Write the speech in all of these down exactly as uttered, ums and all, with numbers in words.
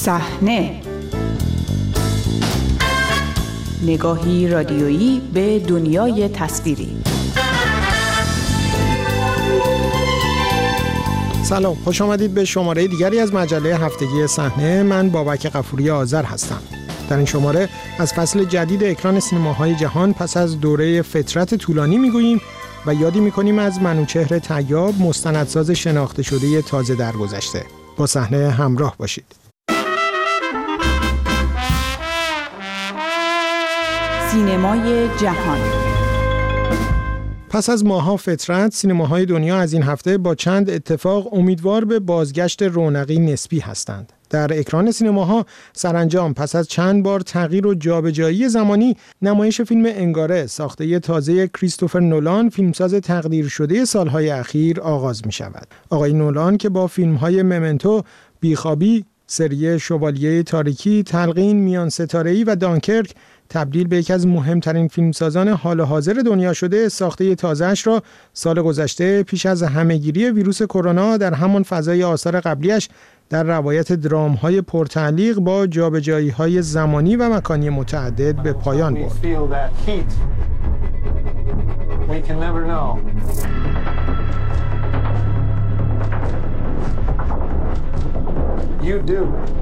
صحنه، نگاهی رادیویی به دنیای تصویری. سلام، خوش آمدید به شماره دیگری از مجله هفتگی صحنه. من بابک غفوری آذر هستم. در این شماره از فصل جدید اکران سینماهای جهان پس از دوره فترت طولانی میگوییم و یادی میکنیم از منوچهر طیاب، مستندساز شناخته شده تازه درگذشته. با صحنه همراه باشید. سینمای جهان. پس از ماه‌ها فترت، سینماهای دنیا از این هفته با چند اتفاق امیدوار به بازگشت رونقی نسبی هستند. در اکران سینماها سرانجام پس از چند بار تغییر و جابجایی زمانی، نمایش فیلم انگاره ساخته تازه کریستوفر نولان، فیلمساز تقدیر شده سالهای اخیر آغاز می شود. آقای نولان که با فیلم‌های ممنتو، بیخوابی، سری شوالیه تاریکی، تلقین، میان ستاره‌ای و دانکرک تبدیل به یکی از مهمترین فیلمسازان حال حاضر دنیا شده، ساخته تازه‌اش را سال گذشته پیش از همهگیری ویروس کرونا در همان فضای آثار قبلیش در روایت درام‌های پرتعلیق با جابجایی‌های زمانی و مکانی متعدد به پایان برد. You do.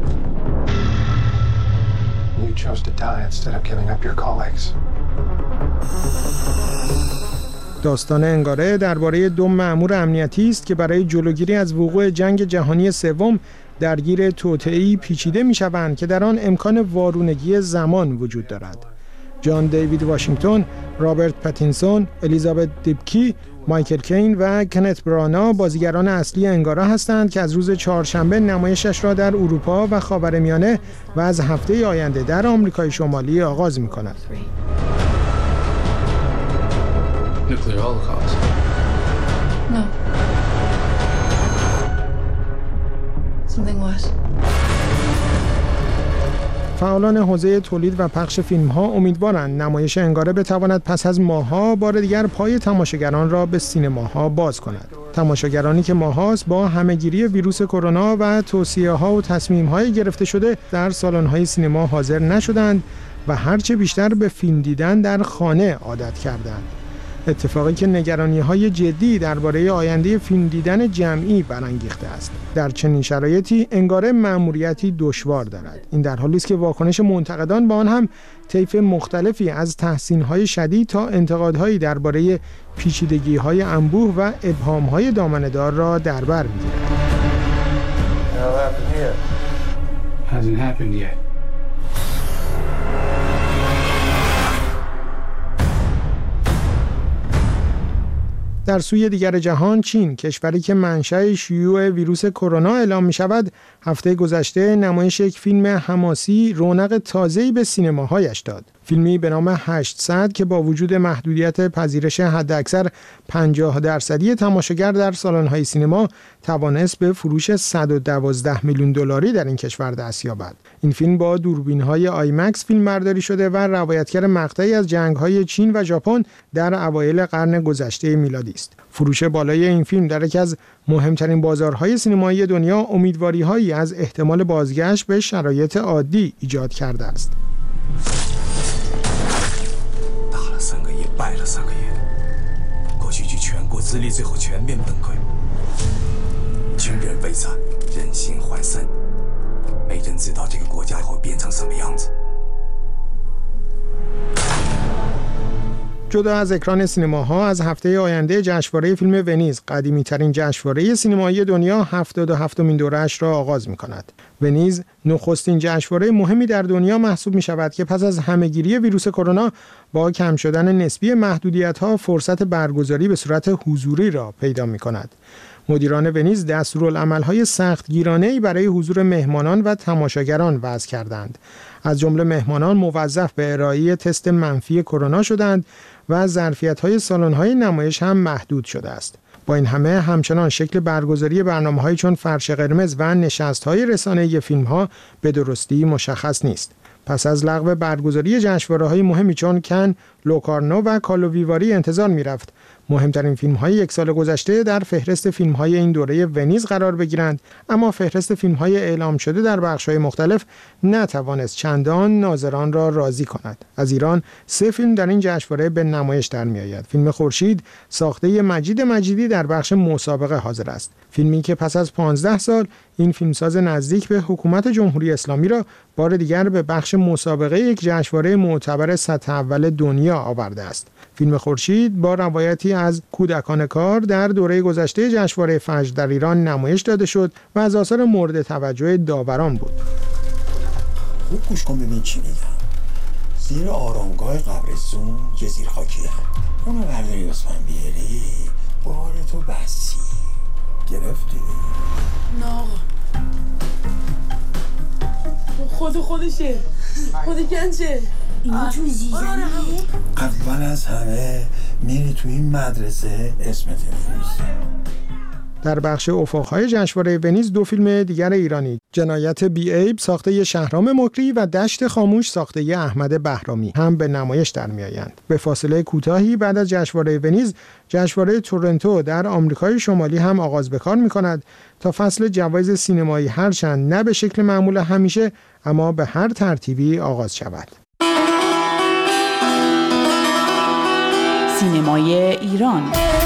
You chose to die instead of giving up your colleagues. داستان انگاره درباره دو مأمور امنیتی است که برای جلوگیری از وقوع جنگ جهانی سوم درگیر توطئه‌ای پیچیده می‌شوند که در آن امکان وارونگی زمان وجود دارد. جان دیوید واشنگتن، رابرت پاتینسون، الیزابت دیبکی، مایکل کین و کنت برانا بازیگران اصلی انگاره هستند که از روز چهارشنبه نمایشش را در اروپا و خاورمیانه و از هفته آینده در آمریکای شمالی آغاز می‌کند. Nuclear holocaust. No. Something worse. فعالان حوزه تولید و پخش فیلم‌ها امیدوارند نمایش انگاره بتواند پس از ماه‌ها بار دیگر پای تماشاگران را به سینماها باز کند. تماشاگرانی که ماه‌هاست با همهگیری ویروس کرونا و توصیه‌ها و تصمیم‌های گرفته شده در سالن‌های سینما حاضر نشدند و هرچه بیشتر به فیلم دیدن در خانه عادت کردند. اتفاقی که نگرانی‌های جدی درباره آینده فیلم دیدن جمعی برانگیخته است. در چنین شرایطی انگاره مأموریتی دشوار دارد. این در حالی است که واکنش منتقدان به آن هم طیف مختلفی از تحسین‌های شدید تا انتقادهایی درباره پیچیدگی‌های انبوه و ابهام‌های دامنه‌دار را در بر می‌گیرد. در سوی دیگر جهان، چین، کشوری که منشأ شیوع ویروس کرونا اعلام می شود، هفته گذشته نمایش یک فیلم حماسی رونق تازه‌ای به سینماهایش داد. فیلمی به نام هشتصد که با وجود محدودیت پذیرش حداکثر پنجاه درصدی تماشاگر در سالن‌های سینما توانست به فروش صد و دوازده میلیون دلاری در این کشور دست یابد. این فیلم با دوربین‌های آیمکس فیلمبرداری شده و روایتگر مقطعی از جنگ‌های چین و ژاپن در اوایل قرن گذشته میلادی است. فروش بالای این فیلم در یکی از مهمترین بازارهای سینمایی دنیا امیدواری‌هایی از احتمال بازگشت به شرایط عادی ایجاد کرده است. 败了三个月，国际局全国资历最后全面崩溃，军人被斩，人心涣散，没人知道这个国家会变成什么样子。 جدا از اکران سینماها، از هفته آینده جشنواره فیلم ونیز، قدیمی‌ترین جشنواره سینمایی دنیا، هفتاد و هفتمین دوره‌اش را آغاز می‌کند. ونیز نخستین جشنواره مهمی در دنیا محسوب می‌شود که پس از همهگیری ویروس کرونا با کم شدن نسبی محدودیت‌ها فرصت برگزاری به صورت حضوری را پیدا می‌کند. مدیران ونیز دستورالعمل‌های سختگیرانه‌ای برای حضور مهمانان و تماشاگران وضع کردند. از جمله مهمانان موظف به ارائه تست منفی کرونا شدند و ظرفیت‌های سالن‌های نمایش هم محدود شده است. با این همه همچنان شکل برگزاری برنامه‌هایی چون فرش قرمز و نشست‌های رسانه‌ای فیلم‌ها به درستی مشخص نیست. پس از لغو برگزاری جشنواره‌های مهمی چون کن، لوکارنو و کالوویواری انتظار می‌رفت مهمترین فیلم‌های یک سال گذشته در فهرست فیلم‌های این دوره ونیز قرار بگیرند، اما فهرست فیلم‌های اعلام شده در بخش‌های مختلف نتوانست چندان ناظران را راضی کند. از ایران سه فیلم در این جشنواره به نمایش در می‌آید. فیلم خورشید ساخته مجید مجیدی در بخش مسابقه حاضر است. فیلمی که پس از پانزده سال این فیلمساز نزدیک به حکومت جمهوری اسلامی را بار دیگر به بخش مسابقه یک جشنواره معتبر سطح اول دنیا آورده است. فیلم خورشید با روایتی از کودکان کار در دوره گذشته جشنواره فجر در ایران نمایش داده شد و از آثار مورد توجه داوران بود. خوب گوش کن ببین چی میگم. زیر آرامگاه قبرستون یه زیرخاکیه. اونو برداری بسمن بیاری بار تو بسی. گرفتی؟ نه آقا خود خودشه خود گنجه اینو تو زیزنه. اول از همه میری تو این مدرسه اسمت می‌نویسی. در بخش افق‌های جشنواره ونیز دو فیلم دیگر ایرانی، جنایت بی عیب ساخته شهرام مکری و دشت خاموش ساخته احمد بهرامی هم به نمایش در می‌آیند. به فاصله کوتاهی بعد از جشنواره ونیز، جشنواره تورنتو در آمریکای شمالی هم آغاز به کار می‌کند تا فصل جوایز سینمایی هرچند نه به شکل معمول همیشه اما به هر ترتیبی آغاز شود. سینمای ایران.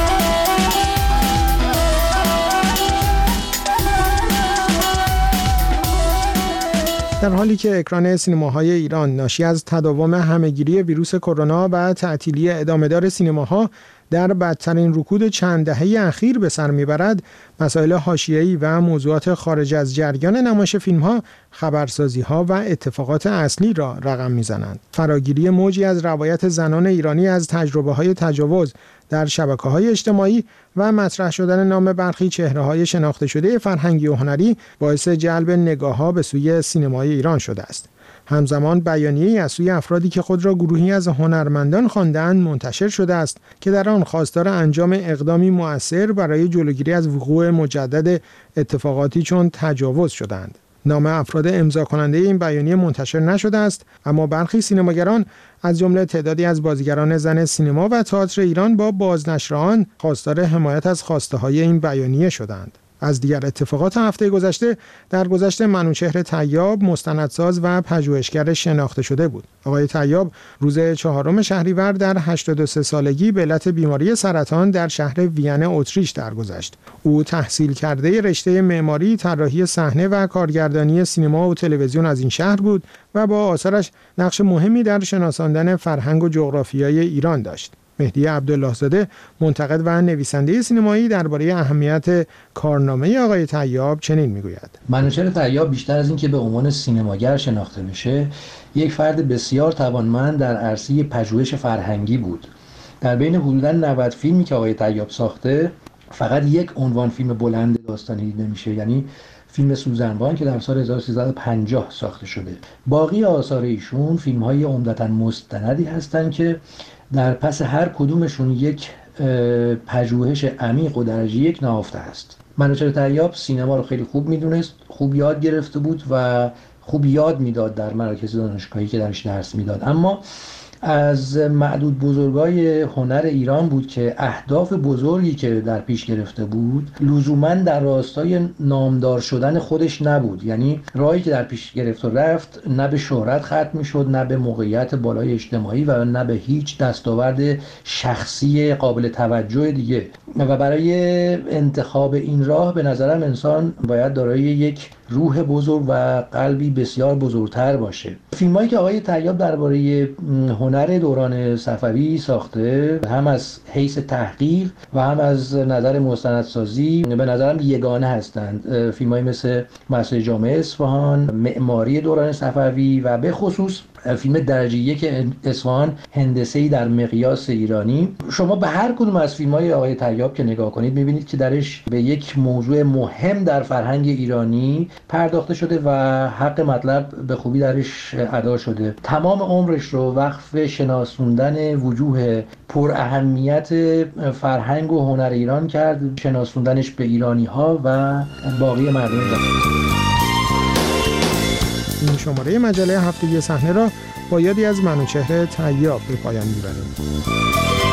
در حالی که اکران سینماهای ایران ناشی از تداوم همهگیری ویروس کرونا و تعطیلی ادامه‌دار سینماها در بدترین رکود چند دهه اخیر به سر میبرد، مسائل حاشیه‌ای و موضوعات خارج از جریان نمایش فیلم‌ها، خبرسازی‌ها و اتفاقات اصلی را رقم میزنند. فراگیری موجی از روایت زنان ایرانی از تجربه‌های تجاوز در شبکه‌های اجتماعی و مطرح شدن نام برخی چهره‌های شناخته شده فرهنگی و هنری باعث جلب نگاه‌ها به سوی سینمای ایران شده است. همزمان بیانیه‌ای از سوی افرادی که خود را گروهی از هنرمندان خواندند منتشر شده است که در آن خواستار انجام اقدامی مؤثر برای جلوگیری از وقوع مجدد اتفاقاتی چون تجاوز شدند. نام افراد امضا کننده این بیانیه منتشر نشده است، اما برخی سینماگران از جمله تعدادی از بازیگران زن سینما و تئاتر ایران با بازنشر آن خواستار حمایت از خواسته‌های این بیانیه شدند. از دیگر اتفاقات هفته گذشته، در گذشته منوچهر طیاب مستندساز و پژوهشگر شناخته شده بود. آقای طیاب روز چهارم شهریور در هشتاد و سه سالگی به علت بیماری سرطان در شهر وین اتریش درگذشت. او تحصیل کرده رشته معماری، طراحی صحنه و کارگردانی سینما و تلویزیون از این شهر بود و با آثارش نقش مهمی در شناساندن فرهنگ و جغرافیای ایران داشت. مهدی عبدالله زاده، منتقد و نویسنده سینمایی، درباره اهمیت کارنامه آقای طیاب چنین میگوید: منوچهر طیاب بیشتر از این که به عنوان سینماگر شناخته بشه، یک فرد بسیار توانمند در عرصه پژوهش فرهنگی بود. در بین حدوداً نود فیلمی که آقای طیاب ساخته، فقط یک عنوان فیلم بلند داستانی دیده میشه، یعنی فیلم سوزنوان که در سال هزار و سیصد و پنجاه ساخته شده. باقی آثار ایشون فیلم‌های عمدتاً مستندی هستند که در پس هر کدومشون یک پژوهش عمیق و درجه یک نهفته است. منوچهر طیاب سینما رو خیلی خوب میدونست، خوب یاد گرفته بود و خوب یاد میداد در مراکز دانشگاهی که درش درس میداد. اما از معدود بزرگای هنر ایران بود که اهداف بزرگی که در پیش گرفته بود لزوماً در راستای نامدار شدن خودش نبود. یعنی راهی که در پیش گرفت و رفت نه به شهرت ختم می‌شد، نه به موقعیت بالای اجتماعی و نه به هیچ دستاورد شخصی قابل توجه دیگه. و برای انتخاب این راه به نظرم انسان باید دارای یک روح بزرگ و قلبی بسیار بزرگتر باشه. فیلمایی که آقای طیاب درباره هنر دوران صفوی ساخته، هم از حیث تحقیق و هم از نظر مستندسازی به نظرم یگانه هستند. فیلمایی مثل مسجد جامع اصفهان، معماری دوران صفوی و به خصوص فیلم درجه یک اصفهان، هندسه‌ای در مقیاس ایرانی. شما به هر کدوم از فیلم‌های آقای طیاب که نگاه کنید می‌بینید که درش به یک موضوع مهم در فرهنگ ایرانی پرداخته شده و حق مطلب به خوبی درش ادا شده. تمام عمرش رو وقف شناسوندن وجوه پر اهمیت فرهنگ و هنر ایران کرد، شناسوندنش به ایرانی‌ها و باقی مردم جهان. این شماره مجله هفتگی صحنه را با یادی از منوچهر طیاب به پایان می‌بریم.